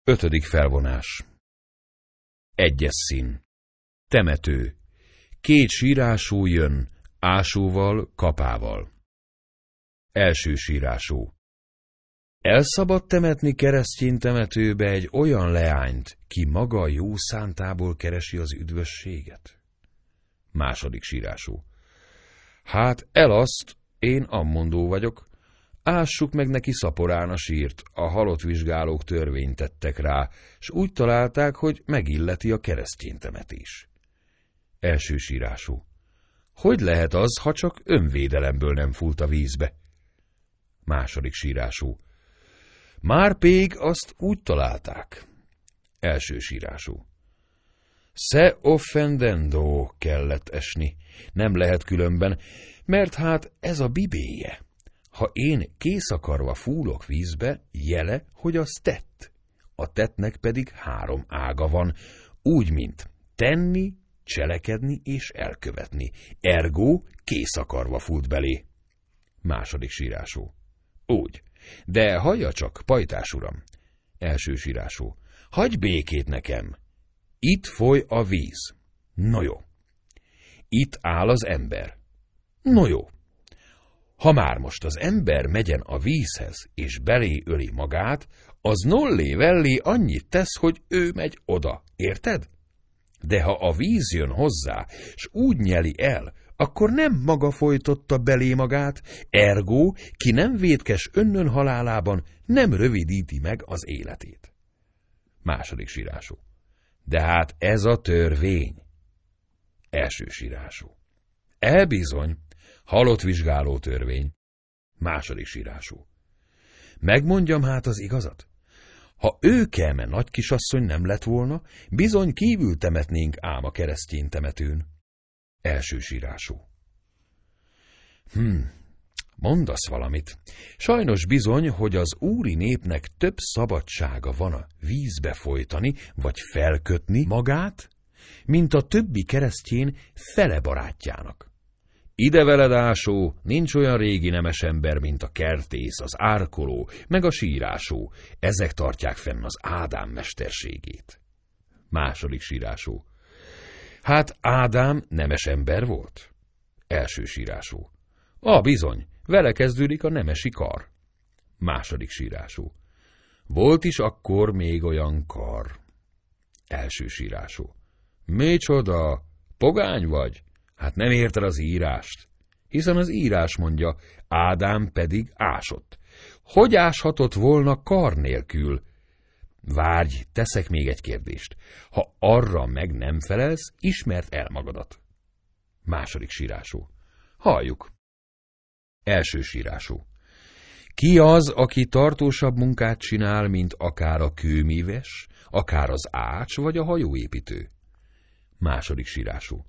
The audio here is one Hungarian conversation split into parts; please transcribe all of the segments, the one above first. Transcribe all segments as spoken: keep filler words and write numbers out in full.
Ötödik felvonás. Egyes szín. Temető. Két sírásó jön, ásóval, kapával. Első sírásó. Elszabad temetni keresztény temetőbe egy olyan leányt, ki maga jó szántából keresi az üdvösséget? Második sírásó. Hát elaszt, én ammondó vagyok, ássuk meg neki szaporán a sírt, a halott vizsgálók törvényt tettek rá, s úgy találták, hogy megilleti a keresztény temetés. Első sírású. Hogy lehet az, ha csak önvédelemből nem fúlt a vízbe? Második sírású. Már pég azt úgy találták. Első sírású. Se offendendo kellett esni, nem lehet különben, mert hát ez a bibéje. Ha én kész akarva fúlok vízbe, jele, hogy az tett. A tettnek pedig három ága van, úgy, mint tenni, cselekedni és elkövetni. Ergo kész akarva fúlt belé. Második sírásó. Úgy. De hallja csak, pajtás uram. Első sírásó. Hagyj békét nekem. Itt foly a víz. No jó. Itt áll az ember. No jó. Ha már most az ember megyen a vízhez, és belé öli magát, az nollé-vellé annyit tesz, hogy ő megy oda, érted? De ha a víz jön hozzá, s úgy nyeli el, akkor nem maga folytotta belé magát, ergo, ki nem vétkes önnön halálában, nem rövidíti meg az életét. Második sírású. De hát ez a törvény. Első sírású. Elbizony, halott vizsgáló törvény. Második sírású. Megmondjam hát az igazat? Ha ő kelme nagy kisasszony nem lett volna, bizony kívül temetnénk ám a keresztény temetőn. Első sírású. Hm, mondasz valamit. Sajnos bizony, hogy az úri népnek több szabadsága van a vízbe folytani, vagy felkötni magát, mint a többi keresztjén fele barátjának. Ide veled, ásó, nincs olyan régi nemes ember, mint a kertész, az árkoló, meg a sírásó. Ezek tartják fenn az Ádám mesterségét. Második sírásó. Hát Ádám nemes ember volt? Első sírásó. A bizony, vele kezdődik a nemesi kar. Második sírásó. Volt is akkor még olyan kar. Első sírásó. Micsoda, pogány vagy? Hát nem érted az írást, hiszen az írás mondja, Ádám pedig ásott. Hogy áshatott volna kar nélkül? Várj, teszek még egy kérdést. Ha arra meg nem felelsz, ismerd el magadat. Második sírású. Halljuk. Első sírású. Ki az, aki tartósabb munkát csinál, mint akár a kőmíves, akár az ács vagy a hajóépítő? Második sírású.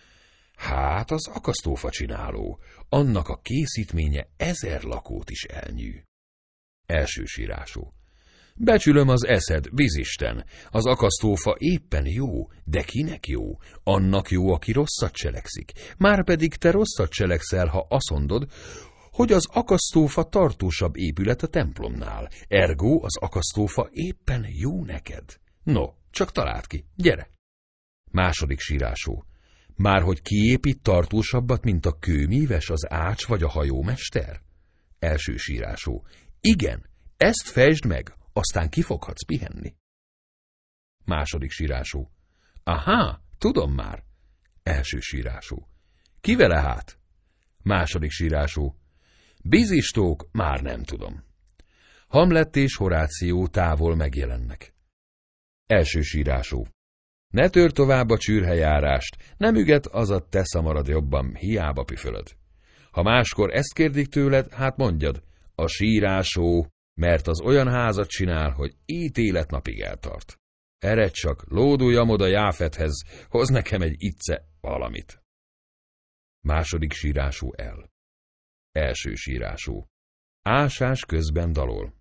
Hát az akasztófa csináló, annak a készítménye ezer lakót is elnyű. Első sírású. Becsülöm az eszed, bizisten, az akasztófa éppen jó, de kinek jó? Annak jó, aki rosszat cselekszik. Márpedig te rosszat cselekszel, ha azt mondod, hogy az akasztófa tartósabb épület a templomnál. Ergo az akasztófa éppen jó neked. No, csak találd ki, gyere! Második sírású. Márhogy kiépít tartósabbat, mint a kőmíves, az ács vagy a hajómester? Első sírású. Igen, ezt fejtsd meg, aztán kifoghatsz pihenni. Második sírású. Aha, tudom már. Első sírású. Ki vele hát? Második sírású. Bizistók, már nem tudom. Hamlet és Horáció távol megjelennek. Első sírású. Ne tör tovább a csürhejárást, nem üget, az a te szamarad jobban, hiába püfölöd. Ha máskor ezt kérdik tőled, hát mondjad, a sírásó, mert az olyan házat csinál, hogy ítéletnapig eltart. Eredj csak, lóduljam oda Jáfethez, hoz nekem egy icce valamit. Második sírású el. Első sírású. Ásás közben dalol.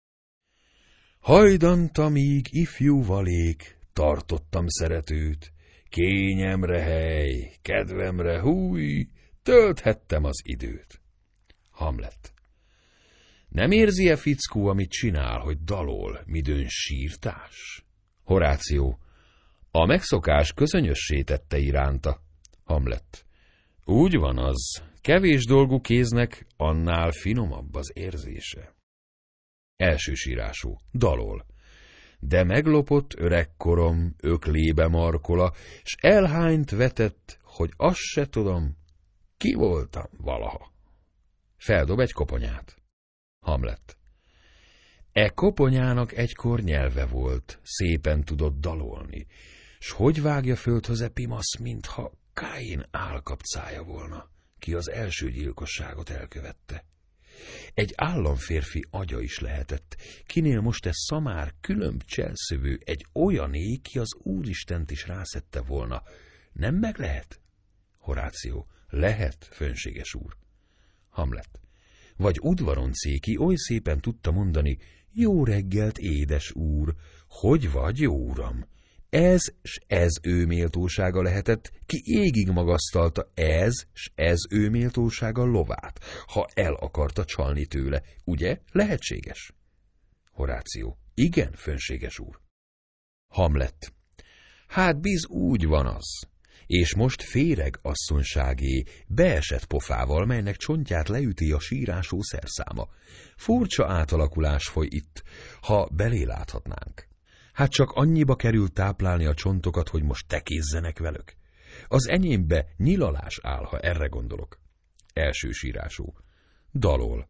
Hajdanta, míg ifjú valék, tartottam szeretőt, kényemre hely, kedvemre húj, tölthettem az időt. Hamlet. Nem érzi-e fickó, amit csinál, hogy dalol, midőn sírtás? Horáció. A megszokás közönössé tette iránta. Hamlet. Úgy van az, kevés dolgú kéznek, annál finomabb az érzése. Elsősírású. Dalol. De meglopott öregkorom, öklébe markola, s elhányt vetett, hogy azt se tudom, ki voltam valaha. Feldob egy koponyát. Hamlet. E koponyának egykor nyelve volt, szépen tudott dalolni, s hogy vágja földhöz Epimasz, mintha Káin állkapcája volna, ki az első gyilkosságot elkövette. Egy államférfi agya is lehetett, kinél most ez szamár, különb cselszövő, egy olyané, ki az Úristent is rászedte volna. Nem meg lehet? Horáció. Lehet, fönséges úr. Hamlet. Vagy udvaroncéki oly szépen tudta mondani, jó reggelt, édes úr, hogy vagy, jó uram? Ez s ez ő méltósága lehetett, ki égig magasztalta ez s ez ő méltósága lovát, ha el akarta csalni tőle, ugye? Lehetséges? Horáció. Igen, fönséges úr. Hamlet. Hát biz úgy van az. És most féreg asszonyságé, beesett pofával, melynek csontját leüti a sírásó szerszáma. Furcsa átalakulás foly itt, ha belé láthatnánk. Hát csak annyiba kerül táplálni a csontokat, hogy most tekézzenek velük. Az enyémbe nyilalás áll, ha erre gondolok. Első sírású. Dalol.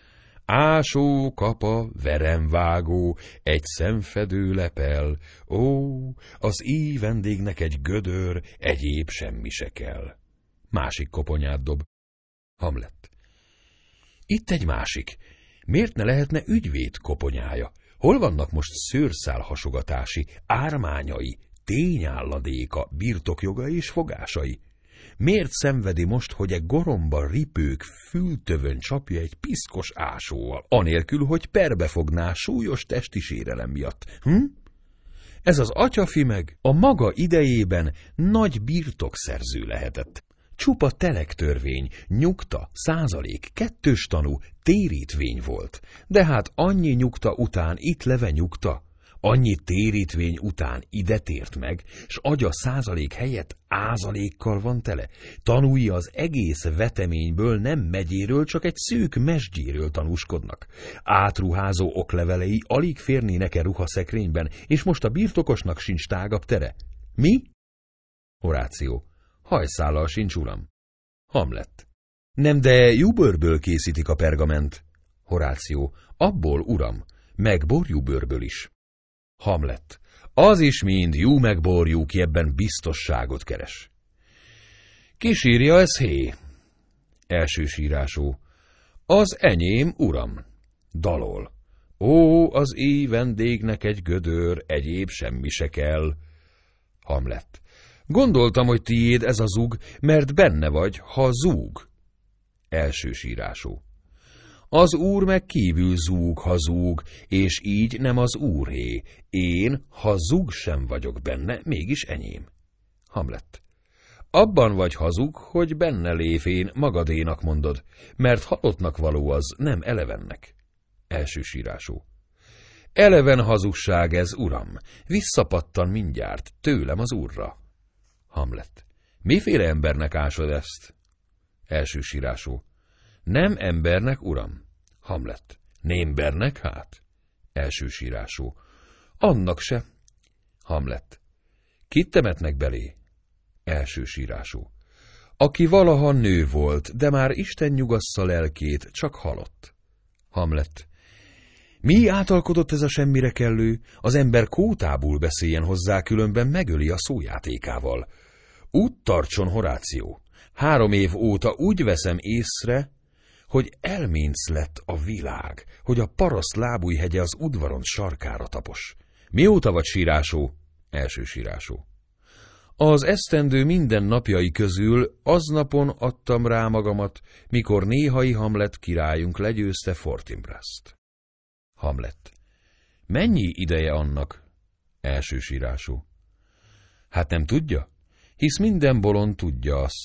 Ásó, kapa, veremvágó, egy szemfedő lepel, ó, az íj vendégnek egy gödör, egyéb semmi se kell. Másik koponyát dob. Hamlet. Itt egy másik. Miért ne lehetne ügyvéd koponyája? Hol vannak most szőrszál hasogatási, ármányai, tényálladéka, birtokjogai és fogásai? Miért szenvedi most, hogy egy goromba ripők fültövön csapja egy piszkos ásóval, anélkül, hogy perbe fogná súlyos testi sérelem miatt? Hm? Ez az atyafi meg a maga idejében nagy birtokszerző lehetett. Csupa telektörvény, nyugta, százalék, kettős tanú, térítvény volt. De hát annyi nyugta után itt leve nyugta, annyi térítvény után ide tért meg, s agya százalék helyett ázalékkal van tele. Tanúi az egész veteményből nem megyéről, csak egy szűk mesdjéről tanúskodnak. Átruházó oklevelei alig férnének-e ruhaszekrényben, és most a birtokosnak sincs tágabb tere. Mi? Horáció. Hajszállal sincs, uram. Hamlet. Nem, de júbőrből készítik a pergament. Horáció. Abból, uram, meg borjúbőrből is. Hamlet. Az is mind jú meg borjú, ki ebben biztosságot keres. Kisírja ez hé. Első sírású. Az enyém, uram. Dalol. Ó, az íj vendégnek egy gödör, egyéb semmi se kell. Hamlet. Gondoltam, hogy tiéd ez a zug, mert benne vagy, ha zúg. Első sírású. Az úr meg kívül zúg, ha zúg, és így nem az úré. Én, ha zúg sem vagyok benne, mégis enyém. Hamlet. Abban vagy hazug, hogy benne lévén magadénak mondod, mert halottnak való az, nem elevennek. Első sírású. Eleven hazugság ez, uram, visszapattan mindjárt tőlem az úrra. Hamlet. Miféle embernek ásod ezt? Első sírású. Nem embernek, uram. Hamlet. Némbernek, hát? Első sírású. Annak se. Hamlet. Kit temetnek belé? Első sírású. Aki valaha nő volt, de már Isten nyugassza lelkét, csak halott. Hamlet. Mi átalkodott ez a semmire kellő? Az ember kótábul beszéljen hozzá, különben megöli a szójátékával. Úgy tartson, Horáció. Három év óta úgy veszem észre, hogy elménc lett a világ, hogy a paraszt lábújhegye az udvaron sarkára tapos. Mióta vagy sírásó? Első sírásó. Az esztendő minden napjai közül aznapon adtam rá magamat, mikor néhai Hamlet királyunk legyőzte Fortinbrast. Hamlet. Mennyi ideje annak? Első sírású. Hát nem tudja? Hisz minden bolond tudja azt.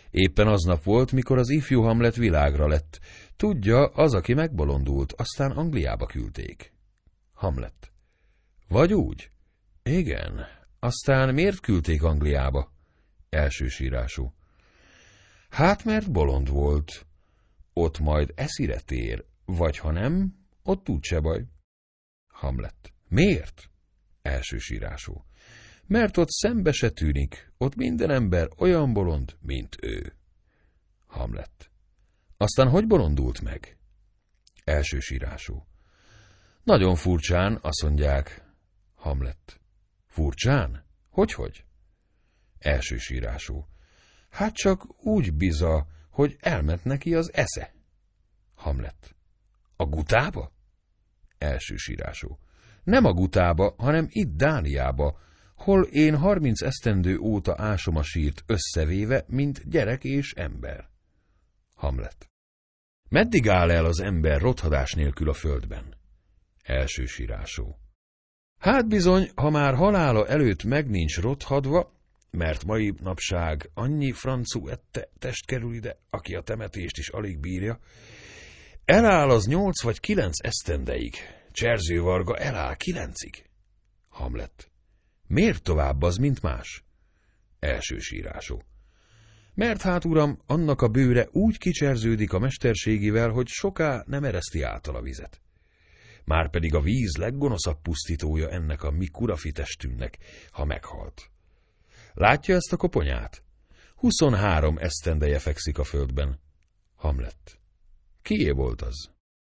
Éppen aznap volt, mikor az ifjú Hamlet világra lett. Tudja, az, aki megbolondult, aztán Angliába küldték. Hamlet. Vagy úgy? Igen. Aztán miért küldték Angliába? Elsősírású. Hát, mert bolond volt. Ott majd eszire tér, vagy ha nem, ott úgyse baj. Hamlet. Miért? Elsősírású. Mert ott szembe se tűnik, ott minden ember olyan bolond, mint ő. Hamlet. Aztán hogy bolondult meg? Elsősírású. Nagyon furcsán, azt mondják. Hamlet. Furcsán? Hogyhogy? Elsősírású. Hát csak úgy biza, hogy elment neki az esze. Hamlet. A gutába? Elsősírású. Nem a gutába, hanem itt Dániába, hol én harminc esztendő óta ásom a sírt összevéve, mint gyerek és ember. Hamlet. Meddig áll el az ember rothadás nélkül a földben? Elsősírású. Hát bizony, ha már halála előtt meg nincs rothadva, mert mai napság annyi francú ette test kerül ide, aki a temetést is alig bírja, eláll az nyolc vagy kilenc esztendeig, Cserző Varga eláll kilencig. Hamlet. Miért tovább az, mint más? Elsősírású. Mert hát, uram, annak a bőre úgy kicserződik a mesterségével, hogy soká nem ereszti által a vizet. Márpedig a víz leggonoszabb pusztítója ennek a mi kurafi testünknek, ha meghalt. Látja ezt a koponyát? Huszonhárom esztendeje fekszik a földben. Hamlet. Kié volt az?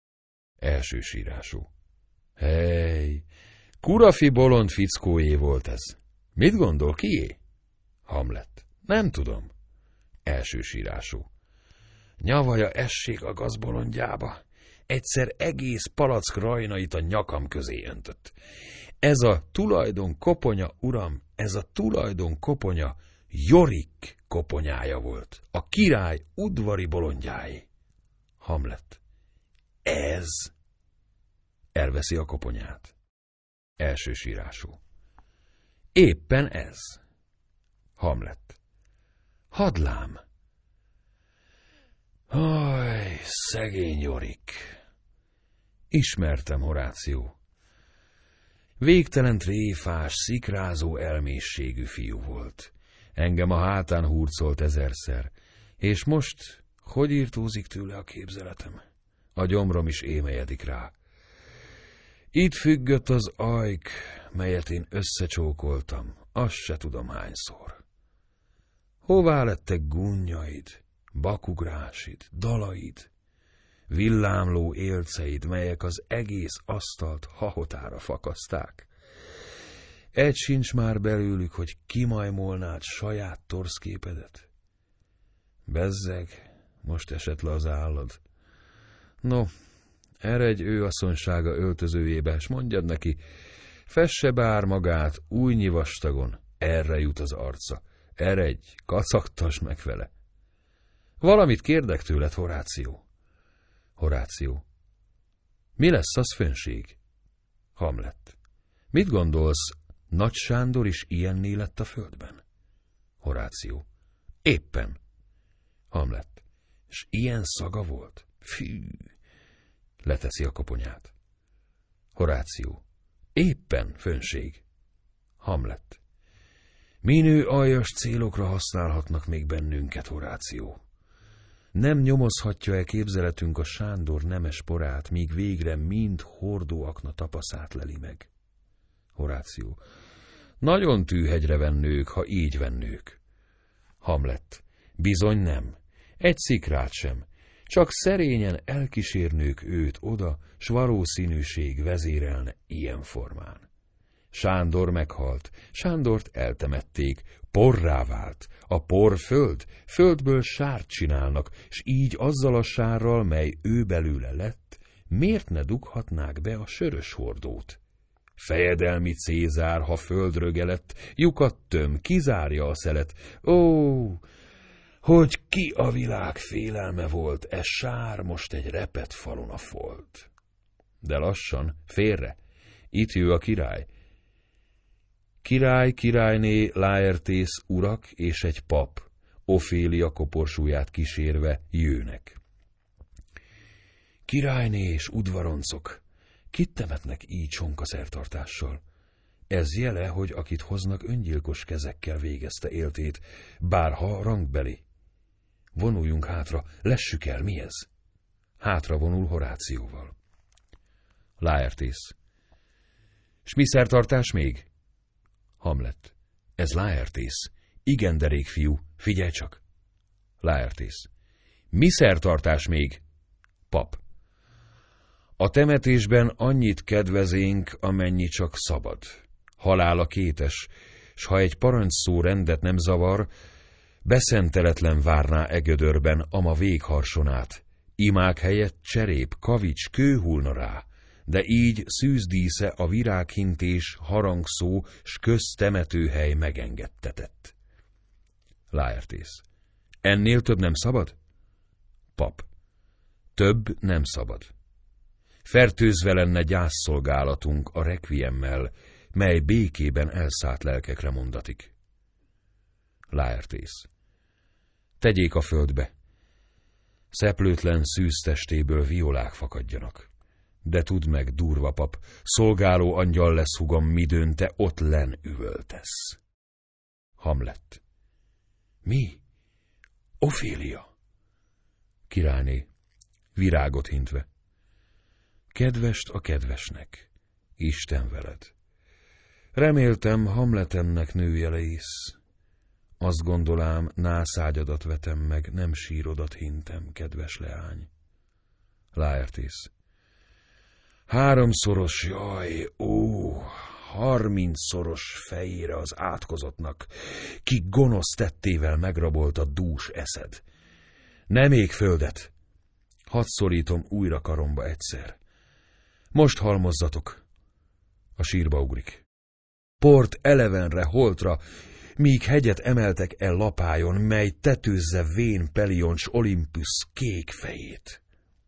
Elsősírású. Hely, kurafi bolond fickóé volt ez. Mit gondol, kié? Hamlet. Nem tudom. Elsősírású. Nyavaja essék a gazbolondjába. Egyszer egész palack rajnait a nyakam közé öntött. Ez a tulajdon koponya, uram, ez a tulajdon koponya Jorik koponyája volt. A király udvari bolondjáé. Hamlet. Ez? Elveszi a koponyát. Elsősírású. Éppen ez. Hamlet. Hadlám. Aj, szegény Jorik. Ismertem, Horáció. Végtelen tréfás, szikrázó elmészségű fiú volt. Engem a hátán hurcolt ezerszer, és most hogy írtózik tőle a képzeletem? A gyomrom is émelyedik rá. Itt függött az ajk, melyet én összecsókoltam, azt se tudom hányszor. Hová lettek gunjaid, bakugrásid, dalaid, villámló élceid, melyek az egész asztalt hahotára fakaszták? Egy sincs már belőlük, hogy kimajmolnád saját torszképedet. Bezzeg, most esett le az állad. No, eredj ő asszonysága öltözőjébe, s mondjad neki, fesse bár magát újnyi vastagon, erre jut az arca. Eredj, kacagtass meg vele. Valamit kérdek tőled, Horáció. Horáció. Mi lesz az, főnség? Hamlet. Mit gondolsz, Nagy Sándor is ilyenné lett a földben? Horáció. Éppen. Hamlet. És ilyen szaga volt? Fű. Leteszi a koponyát. Horáció. Éppen, főnség. Hamlet. Minő aljas célokra használhatnak még bennünket, Horáció. Nem nyomozhatja-e képzeletünk a Sándor nemes porát, míg végre mind hordóakna tapaszát leli meg? Horáció. Nagyon tűhegyre vennők, ha így vennők. Hamlet. Bizony nem. Egy szikrát sem. Csak szerényen elkísérnők őt oda, s valószínűség vezérelne ilyen formán. Sándor meghalt, Sándort eltemették, porrá vált. A por föld, földből sárt csinálnak, s így azzal a sárral, mely ő belőle lett, miért ne dughatnák be a sörös hordót? Fejedelmi Cézár, ha földröge lett, lyukat töm, kizárja a szelet. Ó, hogy ki a világ félelme volt, e sár most egy repett falon a folt. De lassan, félre, itt jő a király. Király, királyné, Laertész urak és egy pap. Ofélia koporsóját kísérve jőnek. Királyné és udvaroncok, kit temetnek így sonkaszertartással? Ez jele, hogy akit hoznak, öngyilkos kezekkel végezte éltét, bárha rangbeli. Vonuljunk hátra, lessük el, mi ez? Hátra vonul Horációval. Laertész. S mi szertartás még? Hamlet. Ez Laertész. Igen, derék fiú, figyelj csak. Laertész. Mi szertartás még? Pap. A temetésben annyit kedvezénk, amennyi csak szabad. Halála kétes, s ha egy parancsszó rendet nem zavar, beszenteletlen várná e gödörben ama végharsonát. Imák helyett cserép, kavics, kő hullna rá, de így szűzdísze a virághintés, harangszó, s köztemetőhely megengedtetett. Laertész. Ennél több nem szabad? Pap. Több nem szabad. Fertőzve lenne gyászszolgálatunk a rekviemmel, mely békében elszállt lelkekre mondatik. Laertész. Tegyék a földbe. Szeplőtlen szűztestéből violák fakadjanak. De tudd meg, durva pap, szolgáló angyal lesz hugam, midőn te ott len üvöltesz. Hamlet. Mi? Ofélia? Királyné, virágot hintve. Kedvest a kedvesnek, Isten veled. Reméltem, Hamletemnek nőjele isz. Azt gondolám, nászágyadat vetem meg, nem sírodat hintem, kedves leány. Laertész. Háromszoros, jaj, ó, harmincszoros fejére az átkozottnak, ki gonosz tettével megrabolt a dús eszed. Nem ég földet, hadd szorítom újra karomba egyszer. Most halmozzatok. A sírba ugrik. Port elevenre, holtra, míg hegyet emeltek el lapájon, mely tetőzze vén Pelion s Olympus kék fejét.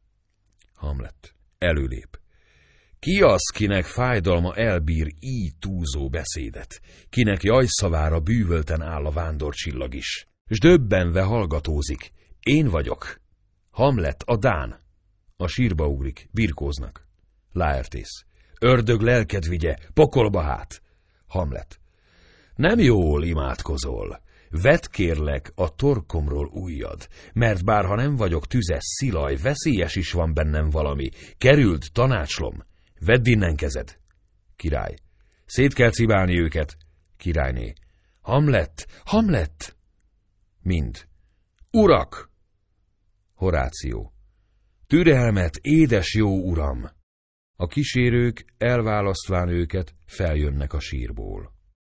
Hamlet. Előlép. Ki az, kinek fájdalma elbír így túlzó beszédet, kinek jajszavára bűvölten áll a vándorcsillag is, s döbbenve hallgatózik. Én vagyok. Hamlet, a dán. A sírba ugrik, birkóznak. Laertész. Ördög lelked vigye, pokolba hát. Hamlet. Nem jól imádkozol. Vedd kérlek a torkomról ujjad, mert bárha nem vagyok tüzes szilaj, veszélyes is van bennem valami. Kerüld, tanácslom. Vedd innen kezed. Király. Szét kell cibálni őket. Királyné. Hamlet, Hamlet. Mind. Urak! Horáció. Türelmet, édes jó uram! A kísérők, elválasztván őket, feljönnek a sírból.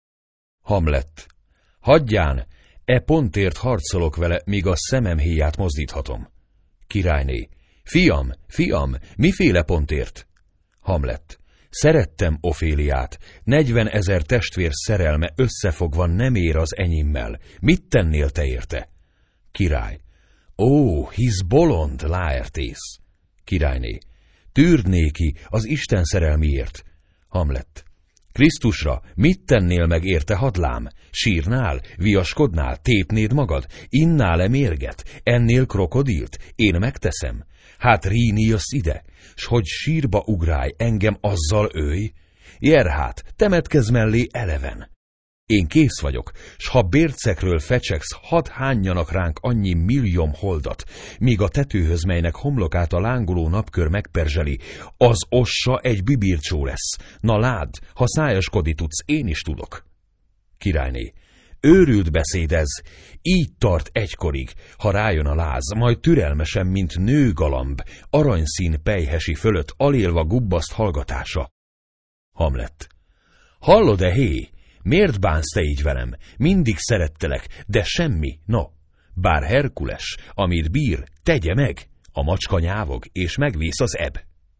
Hamlet. Hagyján, e pontért harcolok vele, míg a szemem héját mozdíthatom. Királyné. Fiam, fiam, miféle pontért? Hamlet. Szerettem Oféliát, negyvenezer testvér szerelme összefogva nem ér az enyémmel. Mit tennél te érte? Király. Ó, hisz bolond, Laertész. Királyné. Tűrd néki az Isten szerelmiért. Hamlet. Krisztusra, mit tennél meg érte, hadlám? Sírnál, viaskodnál, tépnéd magad, innál-e mérget, ennél krokodilt? Én megteszem. Hát ríni jössz ide, s hogy sírba ugrálj, engem azzal ölj? Jerhát, temetkezz mellé eleven. Én kész vagyok, s ha bércekről fecsegsz, hadd hányjanak ránk annyi millióm holdat, míg a tetőhöz, melynek homlokát a lángoló napkör megperzseli, az ossa egy bibircsó lesz. Na ládd, ha szájaskodni tudsz, én is tudok. Királyné. Őrült beszédez, így tart egykorig, ha rájön a láz, majd türelmesen, mint nőgalamb, aranyszín pelyhesi fölött alélva gubbaszt hallgatása. Hamlet. Hallod-e, hé? Miért bánsz te így velem? Mindig szerettelek, de semmi, no. Bár Herkules, amit bír, tegye meg. A macska nyávog, és megvész az eb.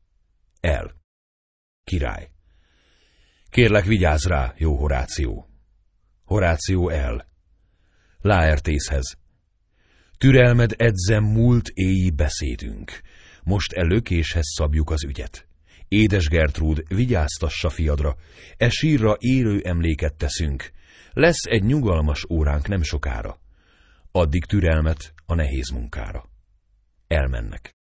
El. Király. Kérlek, vigyázz rá, jó Horáció. Horáció el. Laertészhez. Türelmed edzem múlt éji beszédünk. Most e lökéshez szabjuk az ügyet. Édes Gertrúd, vigyáztassa fiadra, e sírra élő emléket teszünk. Lesz egy nyugalmas óránk nem sokára. Addig türelmet a nehéz munkára. Elmennek.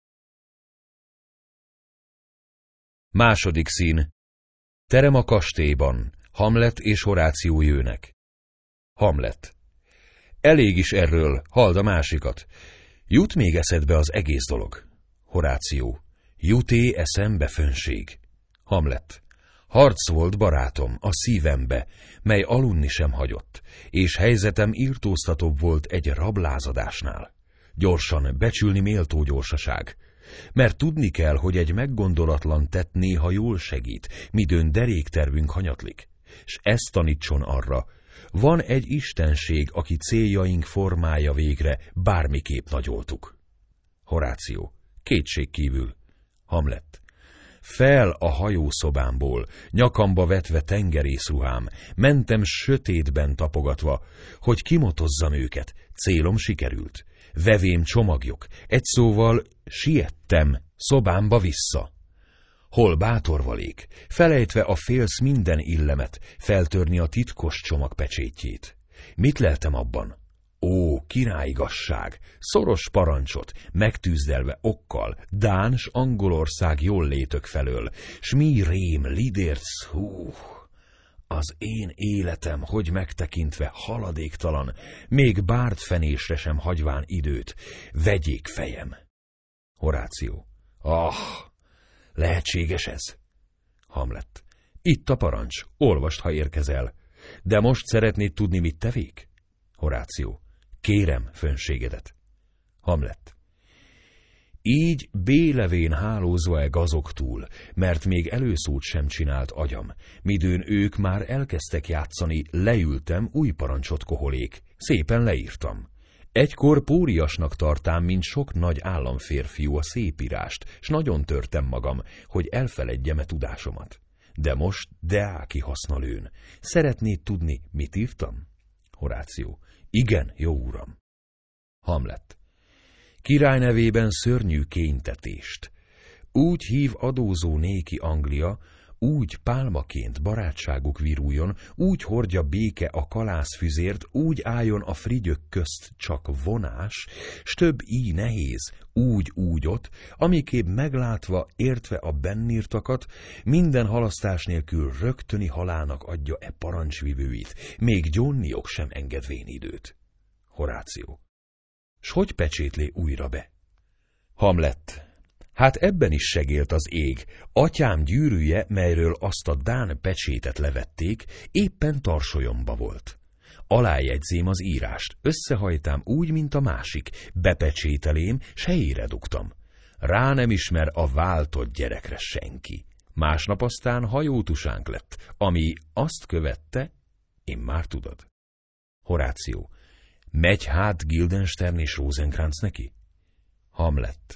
Második szín. Terem a kastélyban. Hamlet és Horáció jönnek. Hamlet. Elég is erről, halld a másikat. Jut még eszedbe az egész dolog. Horáció. Jut-é eszembe fönnség. Hamlet. Harc volt, barátom, a szívembe, mely aludni sem hagyott, és helyzetem irtóztatóbb volt egy rablázadásnál. Gyorsan, becsülni méltó gyorsaság. Mert tudni kell, hogy egy meggondolatlan tett néha jól segít, midőn deréktervünk hanyatlik. S ezt tanítson arra, van egy istenség, aki céljaink formája végre bármiképp nagyoltuk. Horáció. Kétségkívül. Hamlet. Fel a hajószobámból, nyakamba vetve tengerészruhám, mentem sötétben tapogatva, hogy kimotozzam őket, célom sikerült. Vevém csomagjok, egy szóval siettem szobámba vissza. Hol bátorvalék, felejtve a félsz minden illemet, feltörni a titkos csomag pecsétjét. Mit leltem abban? Ó, királyigazság, szoros parancsot, megtűzdelve okkal, Dán s Angolország jól létök felől, s mi rém, lidérc, hú, az én életem, hogy megtekintve haladéktalan, még bárdfenésre sem hagyván időt, vegyék fejem. Horáció. Ah, lehetséges ez? Hamlet. Itt a parancs, olvasd, ha érkezel. De most szeretnéd tudni, mit tevék? Horáció. Kérem fönségedet. Hamlet. Így bélevén hálózva-e gazok túl, mert még előszót sem csinált agyam, midőn ők már elkezdtek játszani, leültem, új parancsot koholék, szépen leírtam. Egykor póriasnak tartám, mint sok nagy államférfiú a szépírást, s nagyon törtem magam, hogy elfeledjem-e tudásomat. De most deáki hasznalőn. Szeretnéd tudni, mit írtam? Horáció. Igen, jó uram. Hamlet. Király nevében szörnyű kénytetést. Úgy hív adózó néki Anglia, úgy pálmaként barátságuk viruljon, úgy hordja béke a kalászfüzért, úgy álljon a frigyök közt csak vonás, s több így nehéz, úgy úgyot, amiképp meglátva, értve a bennírtakat, minden halasztás nélkül rögtöni halálnak adja e parancsvivőit, még gyónniok sem engedvén időt. Horáció. S hogy pecsétlé újra be? Hamlet. Hát ebben is segélt az ég. Atyám gyűrűje, melyről azt a dán pecsétet levették, éppen tarsolyomba volt. Alájegyzém az írást, összehajtám úgy, mint a másik, bepecsételém, s helyére dugtam. Rá nem ismer a váltott gyerekre senki. Másnap aztán hajótusánk lett, ami azt követte, én már tudod. Horáció. Megy hát Guildenstern és Rosenkrantz neki? Hamlet.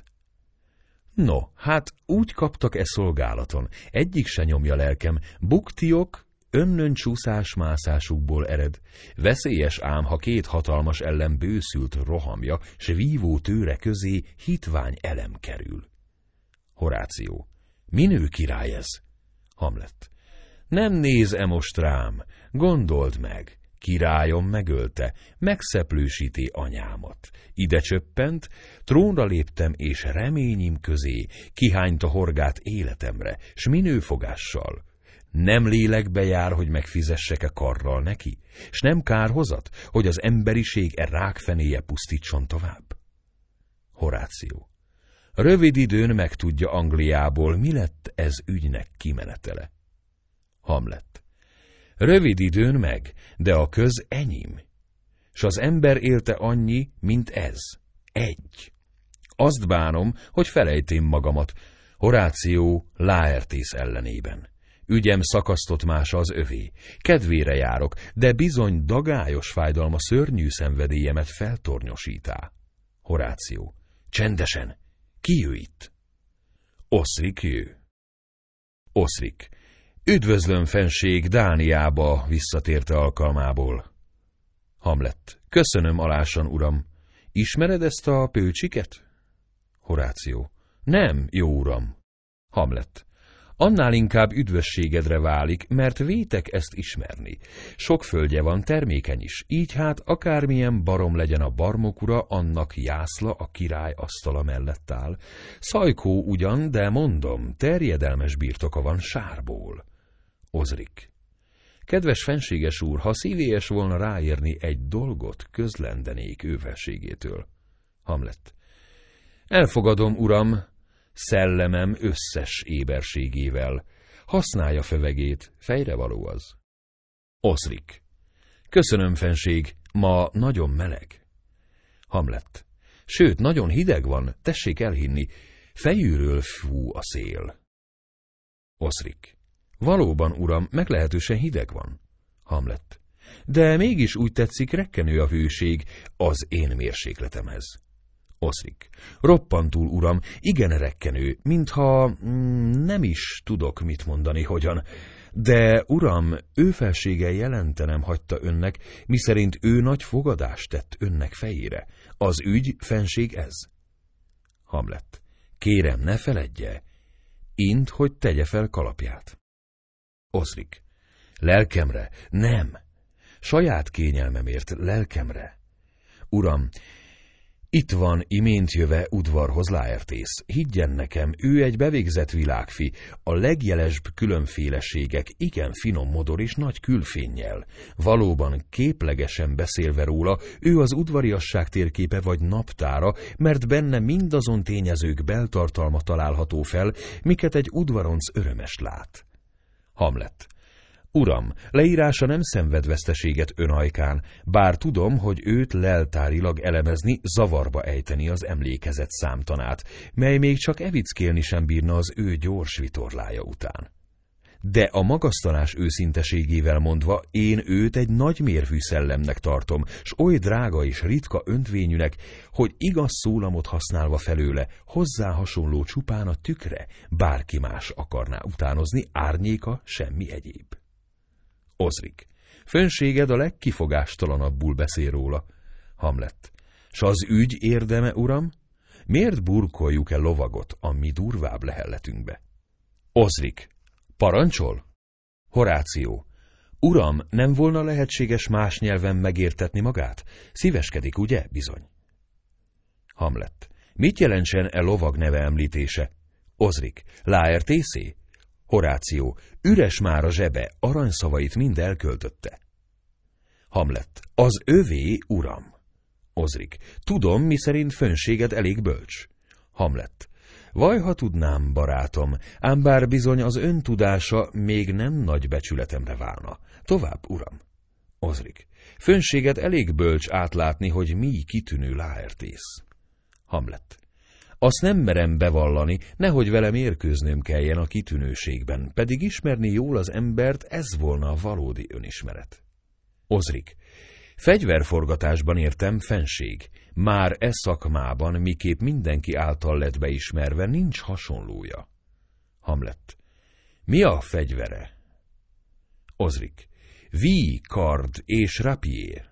No, hát úgy kaptak e szolgálaton, egyik se nyomja lelkem, buktiok, önnön csúszás-mászásukból ered. Veszélyes ám, ha két hatalmas ellen bőszült rohamja, s vívó tőre közé hitvány elem kerül. Horáció. Minő király ez? Hamlet. Nem néz-e most rám, gondold meg. Királyom megölte, megszeplősíti anyámat. Ide csöppent, trónra léptem, és reményim közé kihányta horgát életemre, s minőfogással. Nem lélekbe jár, hogy megfizessek-e karral neki, s nem kárhozat, hogy az emberiség e rákfenéje pusztítson tovább? Horáció. Rövid időn megtudja Angliából, mi lett ez ügynek kimenetele. Hamlet. Rövid időn meg, de a köz enyém. S az ember élte annyi, mint ez. Egy. Azt bánom, hogy felejtém magamat, Horáció Laertes ellenében. Ügyem szakasztott mása az övé. Kedvére járok, de bizony dagályos fájdalma szörnyű szenvedélyemet feltornyosítá. Horáció. Csendesen. Ki jő itt? Oszrik jő. Oszrik. Üdvözlöm, fenség, Dániába visszatérte alkalmából. Hamlet. Köszönöm, alásan, uram. Ismered ezt a pőcsiket? Horáció. Nem, jó uram. Hamlet. Annál inkább üdvösségedre válik, mert vétek ezt ismerni. Sok földje van, termékeny is, így hát akármilyen barom legyen a barmokura, annak jászla a király asztala mellett áll. Szajkó ugyan, de mondom, terjedelmes birtoka van sárból. Ozrik. Kedves fenséges úr, ha szívélyes volna ráérni egy dolgot, közlendenék ő felségétől. Hamlet. Elfogadom, uram, szellemem összes éberségével. Használja fövegét, fejrevaló az. Ozrik. Köszönöm, fenség, ma nagyon meleg. Hamlet. Sőt, nagyon hideg van, tessék elhinni, fejűről fú a szél. Ozrik. Valóban, uram, meglehetősen hideg van. Hamlet. De mégis úgy tetszik, rekkenő a hőség az én mérsékletemhez. Ozrik. Roppantul, uram, igen rekkenő, mintha mm, nem is tudok mit mondani, hogyan. De, uram, ő felsége jelentenem hagyta önnek, miszerint ő nagy fogadást tett önnek fejére. Az ügy, fenség, ez. Hamlet. Kérem, ne feledje, int, hogy tegye fel kalapját. Ozrik. Lelkemre, nem. Saját kényelmemért, lelkemre. Uram, itt van imént jöve udvarhoz Laertész. Higgyen nekem, ő egy bevégzett világfi, a legjelesbb különféleségek, igen finom modor és nagy külfénnyel. Valóban képlegesen beszélve róla, ő az udvariasság térképe vagy naptára, mert benne mindazon tényezők beltartalma található fel, miket egy udvaronc örömes lát. Hamlet. Uram, leírása nem szenved veszteséget önajkán, bár tudom, hogy őt leltárilag elemezni, zavarba ejteni az emlékezet számtanát, mely még csak evickélni sem bírna az ő gyors vitorlája után. De a magasztalás őszinteségével mondva, én őt egy nagymérvű szellemnek tartom, s oly drága és ritka öntvényűnek, hogy igaz szólamot használva felőle, hozzá hasonló csupán a tükre, bárki más akarná utánozni, árnyéka semmi egyéb. Ozrik. Fönséged a legkifogástalanabbul beszél róla. Hamlet. S az ügy érdeme, uram? Miért burkoljuk el lovagot a mi durvább lehelletünkbe? Ozrik. Parancsol? Horáció. Uram, nem volna lehetséges más nyelven megértetni magát? Szíveskedik, ugye? Bizony. Hamlet. Mit jelentsen e lovag neve említése? Ozrik. Laertészé? Horáció. Üres már a zsebe, aranyszavait mind elköltötte. Hamlet. Az övé, uram. Ozrik. Tudom, miszerint fönséged elég bölcs. Hamlet. Vaj, ha tudnám, barátom, ám bár bizony az öntudása még nem nagy becsületemre válna. Tovább, uram. Ozrik. Fönséged elég bölcs átlátni, hogy mi kitűnő Laertész. Hamlet. Azt nem merem bevallani, nehogy velem érkőznöm kelljen a kitűnőségben, pedig ismerni jól az embert, ez volna a valódi önismeret. Ozrik. Fegyverforgatásban értem, fenség. Már e szakmában, miképp mindenki által lett beismerve, nincs hasonlója. Hamlet. Mi a fegyvere? Ozrik. Ví, kard és rapier.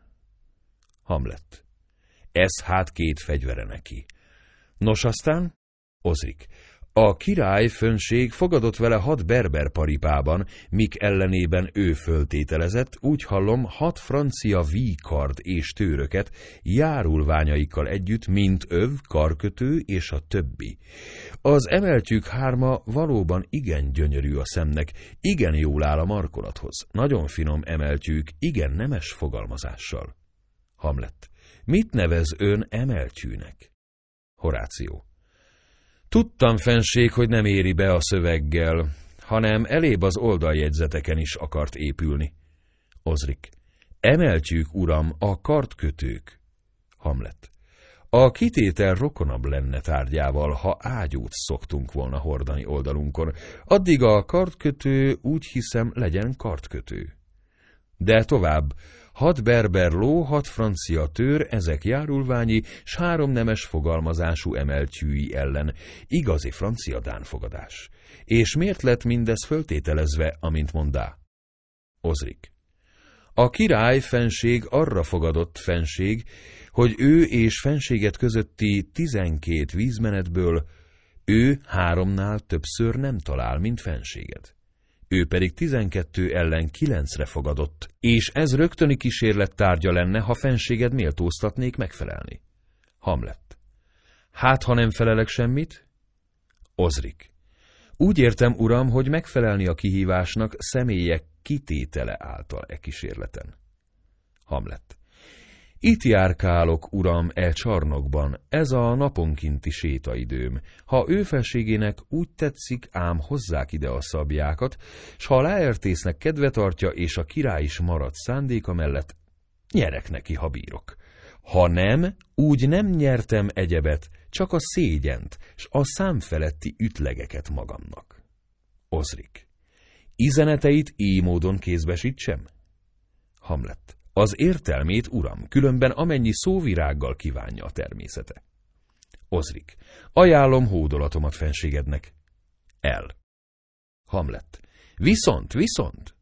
Hamlet. Ez hát két fegyvere neki. Nos aztán? Ozrik. A király fönnség fogadott vele hat berber paripában, mik ellenében ő föltételezett, úgy hallom, hat francia víkard és tőröket, járulványaikkal együtt, mint öv, karkötő és a többi. Az emeltjük hárma valóban igen gyönyörű a szemnek, igen jól áll a markolathoz, nagyon finom emeltjük, igen nemes fogalmazással. Hamlet. Mit nevez ön emeltjűnek? Horáció. Tudtam, fenség, hogy nem éri be a szöveggel, hanem elébb az oldaljegyzeteken is akart épülni. Ozrik. Emeltjük, uram, a kardkötők. Hamlet. A kitétel rokonabb lenne tárgyával, ha ágyút szoktunk volna hordani oldalunkon, addig a kardkötő úgy hiszem legyen kardkötő. De tovább, hat berber ló, hat francia tőr, ezek járulványi, s három nemes fogalmazású emeltjűi ellen, igazi francia dánfogadás. És miért lett mindez föltételezve, amint mondá? Ozrik. A király fenség arra fogadott fenség, hogy ő és fenséget közötti tizenkét vízmenetből Ő háromnál többször nem talál, mint fenséged. Ő pedig tizenkettő ellen kilencre fogadott, és ez rögtöni kísérlet tárgya lenne, ha fenséged méltóztatnék megfelelni. Hamlet. Hát, ha nem felelek semmit? Osrik. Úgy értem, uram, hogy megfelelni a kihívásnak személyek kitétele által e kísérleten. Hamlet. Itt járkálok, uram, e csarnokban, ez a naponkinti sétaidőm. Ha ő felségének úgy tetszik, ám hozzák ide a szabjákat, s ha Laertésznek kedve tartja, és a király is marad szándéka mellett, nyerek neki, ha bírok. Ha nem, úgy nem nyertem egyebet, csak a szégyent, s a számfeletti ütlegeket magamnak. Osrik. Izeneteit így módon kézbesítsem? Hamlet. Az értelmét, uram, különben amennyi szóvirággal kívánja a természete. Osrik. Ajánlom hódolatomat fenségednek. El. Hamlet. Viszont, viszont.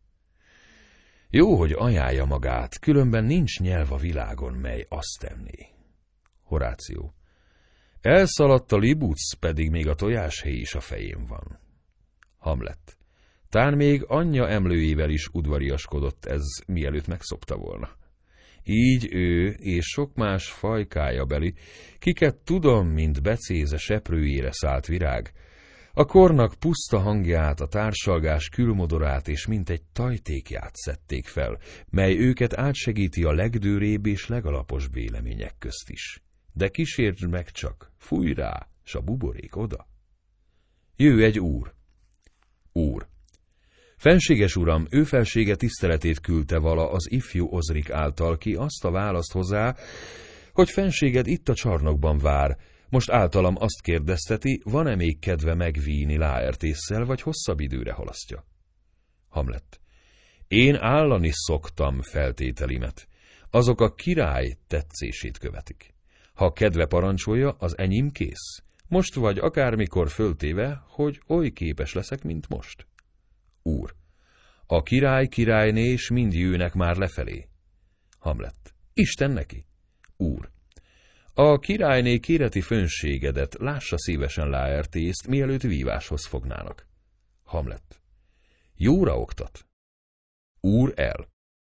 Jó, hogy ajánlja magát, különben nincs nyelv a világon, mely azt tenné. Horáció. Elszaladt a libuc, pedig még a tojáshéj is a fején van. Hamlet. Tán még anyja emlőjével is udvariaskodott ez, mielőtt megszopta volna. Így ő és sok más fajkája beli, kiket tudom, mint becéze seprőjére szállt virág, a kornak puszta hangját, a társalgás külmodorát és mintegy tajtékját szedték fel, mely őket átsegíti a legdőrébb és legalapos vélemények közt is. De kísérd meg csak, fújj rá, s a buborék oda. Jöjj egy úr. Úr. Fenséges uram, ő felsége tiszteletét küldte vala az ifjú Osrik által, ki azt a választ hozzá, hogy fenséged itt a csarnokban vár. Most általam azt kérdezteti, van-e még kedve megvíni Laertésszel, vagy hosszabb időre halasztja? Hamlet. Én állani szoktam feltételimet. Azok a király tetszését követik. Ha kedve parancsolja, az enyém kész. Most vagy akármikor föltéve, hogy oly képes leszek, mint most. Úr. A király királyné, és mind jőnek már lefelé. Hamlet. Isten neki. Úr. A királyné kéreti fönségedet, lássa szívesen Laertészt, mielőtt víváshoz fognának. Hamlet. Jóra oktat. Úr el.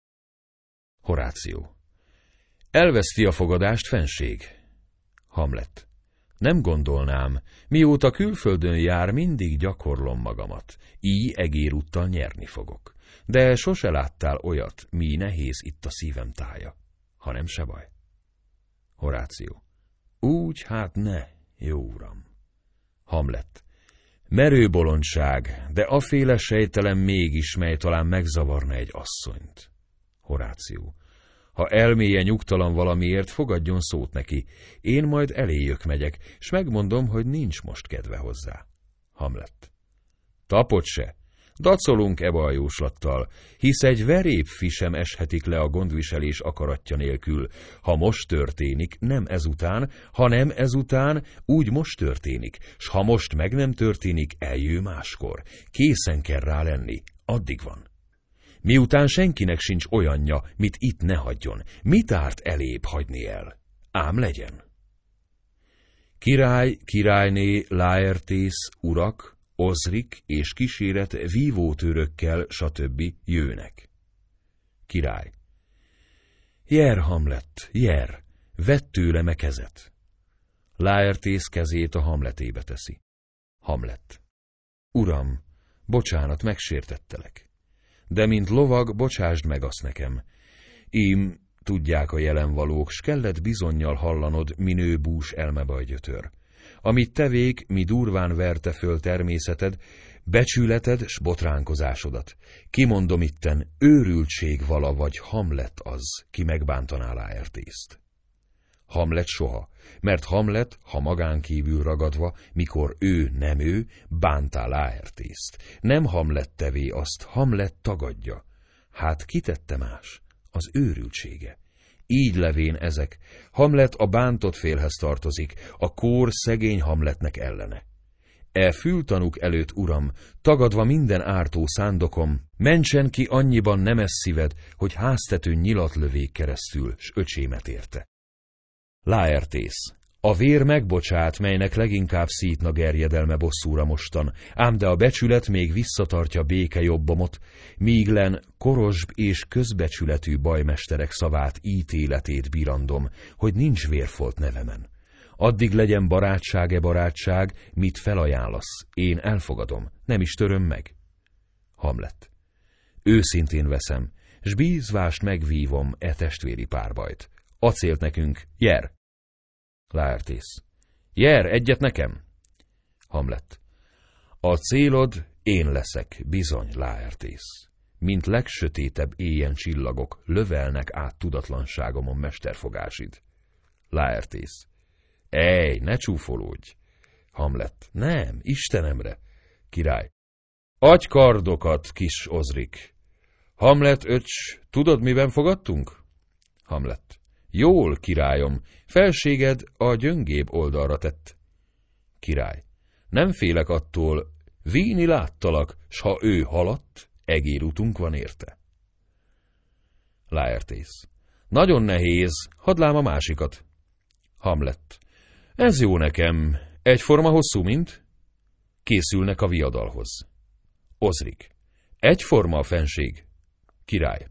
Horáció. Elveszti a fogadást fenség. Hamlet. Nem gondolnám, mióta külföldön jár, mindig gyakorlom magamat, így egérúttal nyerni fogok. De sose láttál olyat, mi nehéz itt a szívem tája, hanem se baj. Horáció. Úgy hát ne, jó uram. Hamlet. Merő bolondság, de aféle sejtelem mégis, mely talán megzavarna egy asszonyt. Horáció. Ha elméje nyugtalan valamiért, fogadjon szót neki. Én majd eléjök megyek, s megmondom, hogy nincs most kedve hozzá. Hamlet. Tapot se. Dacolunk ebbe a jóslattal, hisz egy verépfi sem eshetik le a gondviselés akaratja nélkül. Ha most történik, nem ezután, hanem ezután, úgy most történik, s ha most meg nem történik, eljő máskor. Készen kell rá lenni, addig van. Miután senkinek sincs olyanja, mit itt ne hagyjon, mit árt elébb hagyni el? Ám legyen. Király, királyné, Laertész, urak, Osrik és kíséret vívótőrökkel, stb. Jönnek. Király. Jer, Hamlet, jer, vedd tőlem e kezet. Laertész kezét a Hamletébe teszi. Hamlet. Uram, bocsánat, megsértettelek. De mint lovag, bocsásd meg azt nekem. Ím, tudják a jelenvalók, s kellett bizonnyal hallanod, minő bús elmebajgyötör. Amit tevék, mi durván verte föl természeted, becsületed s botránkozásodat. Kimondom itten, őrültség vala vagy Hamlet az, ki megbántaná Laertészt. Hamlet soha, mert Hamlet, ha magán kívül ragadva, mikor ő nem ő, bántá Laertészt. Nem Hamlet tevé azt, Hamlet tagadja. Hát kitette más? Az őrültsége. Így levén ezek. Hamlet a bántott félhez tartozik, a kór szegény Hamletnek ellene. E fültanúk előtt, uram, tagadva minden ártó szándokom, mentsen ki annyiban nemes szíved, hogy háztetőn nyilat lövék keresztül, s öcsémet érte. Laertész. A vér megbocsát, melynek leginkább szítna gerjedelme bosszúra mostan, ám de a becsület még visszatartja béke jobbomot, míg len korosb és közbecsületű bajmesterek szavát, ítéletét bírandom, hogy nincs vérfolt nevemen. Addig legyen barátság-e barátság, mit felajánlasz, én elfogadom, nem is töröm meg. Hamlet. Őszintén veszem, s bízvást megvívom e testvéri párbajt. Acélt nekünk, jer! Laertész. Jer, egyet nekem! Hamlet. A célod én leszek, bizony, Laertész. Mint legsötétebb éjjen csillagok lövelnek át tudatlanságomon mesterfogásid. Laertész. Ej, ne csúfolódj! Hamlet. Nem, Istenemre! Király. Adj kardokat, kis Osrik! Hamlet, öcs, tudod, miben fogadtunk? Hamlet. Jól, királyom, felséged a gyöngébb oldalra tett. Király. Nem félek attól, víni láttalak, s ha ő haladt, egér utunk van érte. Laertész. Nagyon nehéz, hadd lám a másikat. Hamlet. Ez jó nekem, egyforma hosszú, mint? Készülnek a viadalhoz. Osrik. Egyforma a fenség. Király.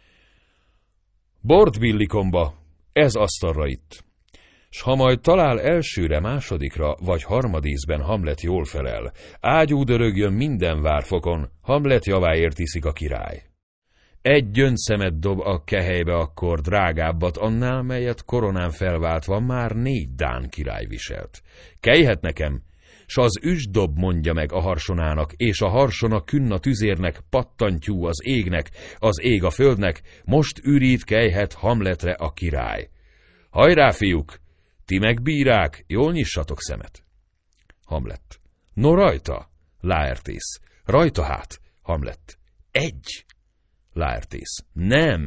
Bort billikomba, ez asztalra itt. S ha majd talál elsőre, másodikra, vagy harmadízben Hamlet jól felel, ágyú dörögjön minden várfokon, Hamlet javáért iszik a király. Egy gyöngyszemet dob a kehelybe akkor drágábbat annál, melyet koronán felváltva már négy dán király viselt. Kejhet nekem, s az üsdob mondja meg a harsonának, és a harson a künn a tüzérnek, pattantyú az égnek, az ég a földnek, most ürít kejhet Hamletre a király. Hajrá, fiúk! Ti meg bírák, jól nyissatok szemet. Hamlet. No rajta! Laertész. Rajta hát! Hamlet. Egy! Laertész. Nem!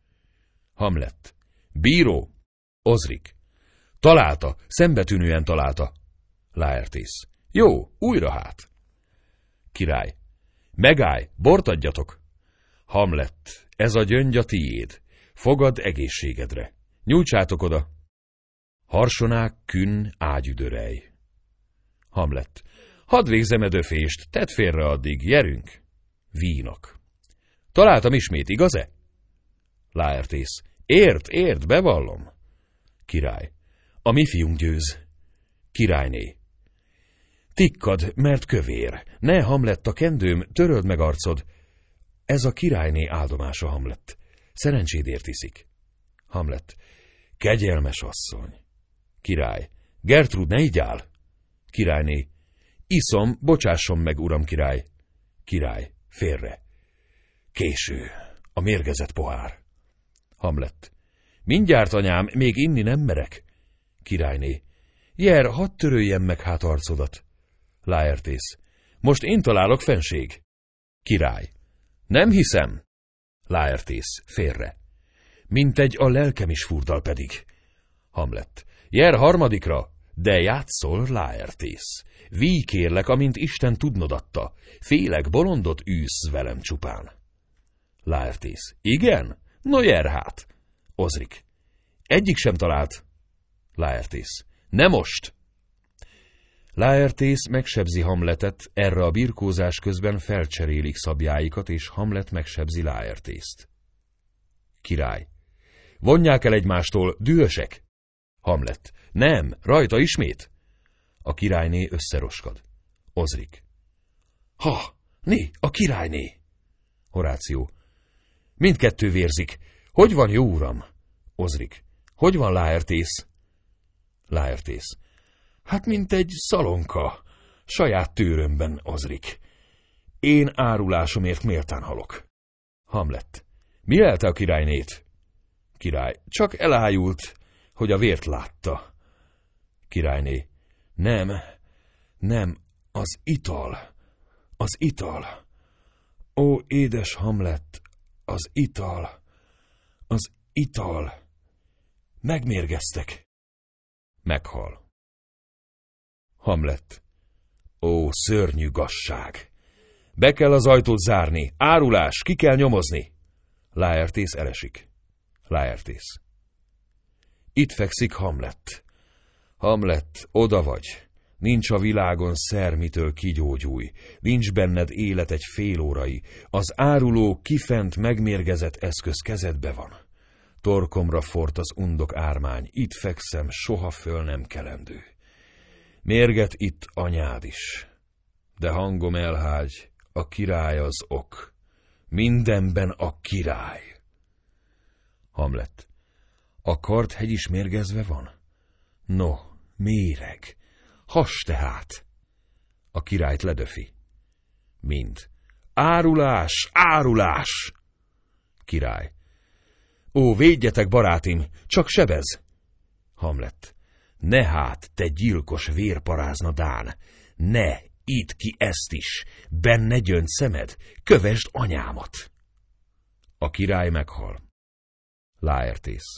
Hamlet. Bíró! Osrik. Találta, szembetűnően találta. Laertész. Jó, újra hát. Király. Megállj, bort adjatok. Hamlet. Ez a gyöngy a tiéd. Fogad egészségedre. Nyújtsátok oda. Harsonák, künn, ágyüdörej. Hamlet. Hadd végzem e döfést, tedd félre addig, jerünk. Vínok. Találtam ismét, igaz-e? Laertész. Ért, ért, bevallom. Király. A mi fiunk győz. Királyné. Tikkad, mert kövér. Ne, Hamlet, a kendőm, töröld meg arcod. Ez a királyné áldomása, Hamlet. Szerencsédért iszik. Hamlet. Kegyelmes asszony. Király. Gertrud, ne igyál. Királyné. Iszom, bocsásson meg, uram király. Király. Félre. Késő. A mérgezett pohár. Hamlet. Mindjárt, anyám, még inni nem merek. Királyné. Jer, hadd töröljem meg hát arcodat. Laertész. Most én találok fenség. Király. Nem hiszem. Laertész. Félre. Mintegy a lelkem is furdal pedig. Hamlet. Jer harmadikra, de játszol, Laertész. Víj kérlek, amint Isten tudnodatta. Félek, bolondot űsz velem csupán. Laertész. Igen? No jer hát. Osrik. Egyik sem talált. Laertész. Ne most! Laertész megsebzi Hamletet, erre a birkózás közben felcserélik szabjáikat, és Hamlet megsebzi Laertészt. Király. Vonják el egymástól, dühösek! Hamlet. Nem, rajta ismét! A királyné összeroskad. Osrik. Ha, né, a királyné! Horáció. Mindkettő vérzik. Hogy van, jó uram? Osrik. Hogy van, Laertész? Laertész. Hát, mint egy szalonka. Saját tőrömben, Osrik. Én árulásomért méltán halok. Hamlet. Mi lelte a királynét? Király. Csak elájult, hogy a vért látta. Királyné. Nem, nem, az ital, az ital. Ó, édes Hamlet, az ital, az ital. Megmérgeztek. Meghal. Hamlet. Ó, szörnyű gazság! Be kell az ajtót zárni, árulás, ki kell nyomozni. Laertész elesik. Laertész. Itt fekszik Hamlet. Hamlet, oda vagy. Nincs a világon szer, mitől kigyógyulj. Nincs benned élet egy fél órai. Az áruló, kifent, megmérgezett eszköz kezedbe van. Torkomra fort az undok ármány, itt fekszem, soha föl nem kelendő. Mérget itt anyád is, de hangom elhágy, a király az ok. Mindenben a király. Hamlet. A Kardhegy is mérgezve van? No, méreg. Hass tehát! A királyt ledöfi. Mind. Árulás! Árulás! Király. Ó, védjetek, barátim, csak sebez! Hamlet. Ne hát, te gyilkos vérparázna Dán! Ne, idd ki ezt is! Benne gyöngy szemed, kövesd anyámat! A király meghal. Laertész.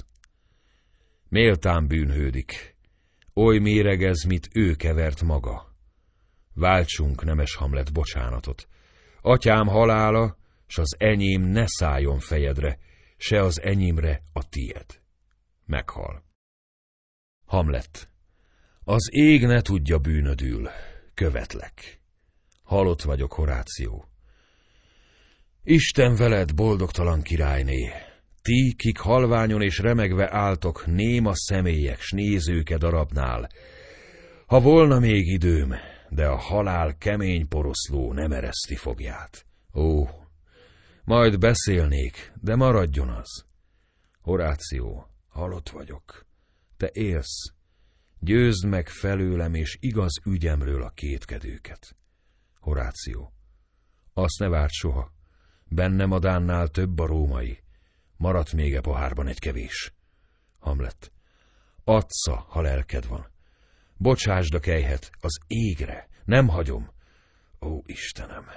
Méltán bűnhődik. Oly méregez, mit ő kevert maga. Váltsunk, nemes Hamlet, bocsánatot. Atyám halála, s az enyém ne szálljon fejedre, se az enyémre a tied. Meghal. Hamlet. Az ég ne tudja bűnödül, követlek. Halott vagyok, Horáció. Isten veled, boldogtalan királyné! Ti, kik halványon és remegve álltok, néma személyek, s nézőke darabnál. Ha volna még időm, de a halál kemény poroszló nem ereszti fogját. Ó, majd beszélnék, de maradjon az. Horáció, halott vagyok. Te élsz. Győzd meg felőlem és igaz ügyemről a kétkedőket. Horáció. Azt ne várd soha. Bennem a Dánnál több a római. Maradt még e pohárban egy kevés. Hamlet. Adsza, ha lelked van. Bocsásd a kejhet az égre. Nem hagyom. Ó, Istenem!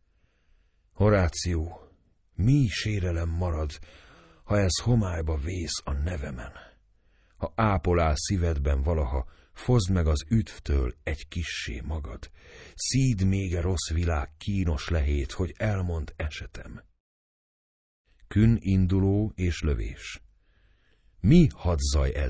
Horáció, mi sérelem marad, ha ez homályba vész a nevemen? Ha ápolál szívedben valaha, fozd meg az üdvtől egy kissé magad. Szíd még a rossz világ kínos lehét, hogy elmond esetem. Kün induló és lövés. Mi hadzaj ez?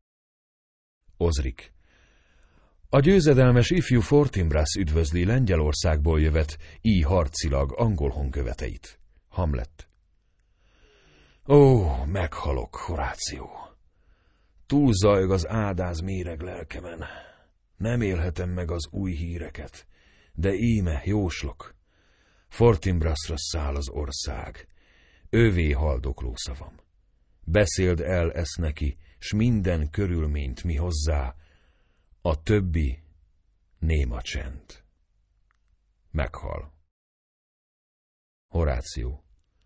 Ozrik. A győzedelmes ifjú Fortinbras üdvözli Lengyelországból jövet, így harcilag angol honköveteit. Hamlet. Ó, meghalok, Horáció. Túl zajog az ádáz méreg lelkemen. Nem élhetem meg az új híreket, de íme jóslok. Fortinbrasra száll az ország. Ővé haldokló szavam. Beszéld el ezt neki, s minden körülményt mi hozzá, a többi néma csend. Meghal. Horáció.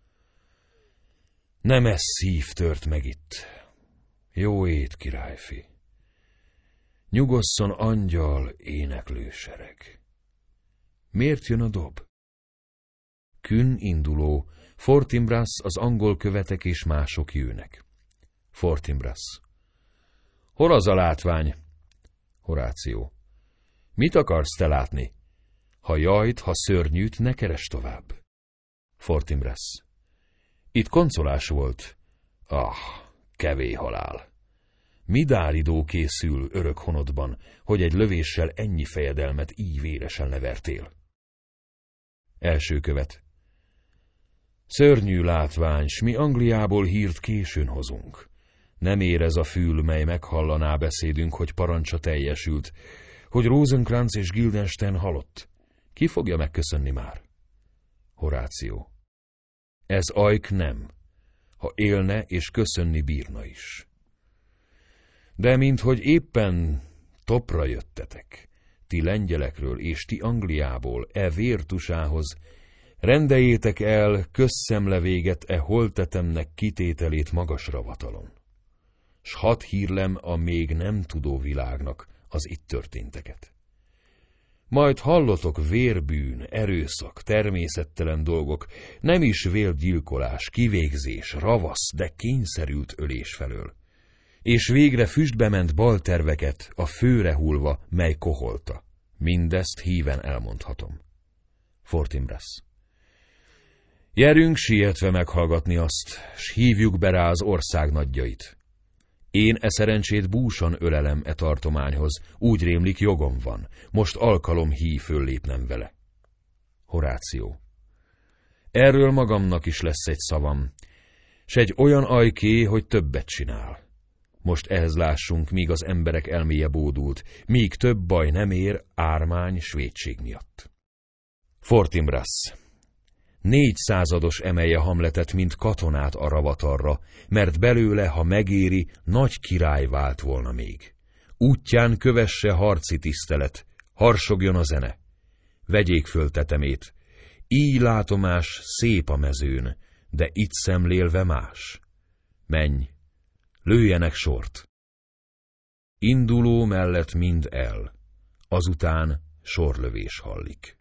Nem ez szív tört meg itt. Jó ét, királyfi. Nyugosszon angyal, éneklő sereg. Miért jön a dob? Kün induló, Fortinbras, az angol követek és mások jönnek. Fortinbras. Hol az a látvány? Horáció. Mit akarsz te látni? Ha jajt, ha szörnyűt, ne keres tovább. Fortinbras. Itt koncolás volt. Ah, kevé halál. Mi dáridó készül örök honodban, hogy egy lövéssel ennyi fejedelmet így véresen levertél? Első követ. Szörnyű látvány, s mi Angliából hírt későn hozunk. Nem érez a fül, mely meghallaná beszédünk, hogy parancsa teljesült, hogy Rosenkrantz és Guildenstern halott. Ki fogja megköszönni már? Horáció. Ez ajk nem, ha élne és köszönni bírna is. De minthogy éppen topra jöttetek, ti lengyelekről és ti Angliából e vértusához, rendeljétek el közszemlevéget e holtetemnek kitételét magas ravatalon. S hadd hírlem a még nem tudó világnak az itt történteket. Majd hallotok vérbűn, erőszak, természettelen dolgok, nem is vélt gyilkolás, kivégzés, ravasz, de kényszerült ölés felől. És végre füstbe ment balterveket a főre hullva, mely koholta. Mindezt híven elmondhatom. Fortinbras. Jerünk sietve meghallgatni azt, s hívjuk be rá az ország nagyjait. Én e szerencsét búsan ölelem e tartományhoz, úgy rémlik jogom van, most alkalom hí föllépnem vele. Horáció. Erről magamnak is lesz egy szavam, s egy olyan ajké, hogy többet csinál. Most ehhez lássunk, míg az emberek elméje bódult, míg több baj nem ér ármány s vétség miatt. Fortinbras. Négy százados emelje Hamletet, mint katonát a ravatalra, mert belőle, ha megéri, nagy király vált volna még. Útján kövesse harci tisztelet, harsogjon a zene. Vegyék föl tetemét, így látomás szép a mezőn, de itt szemlélve más. Menj, lőjenek sort. Induló mellett mind el, azután sorlövés hallik.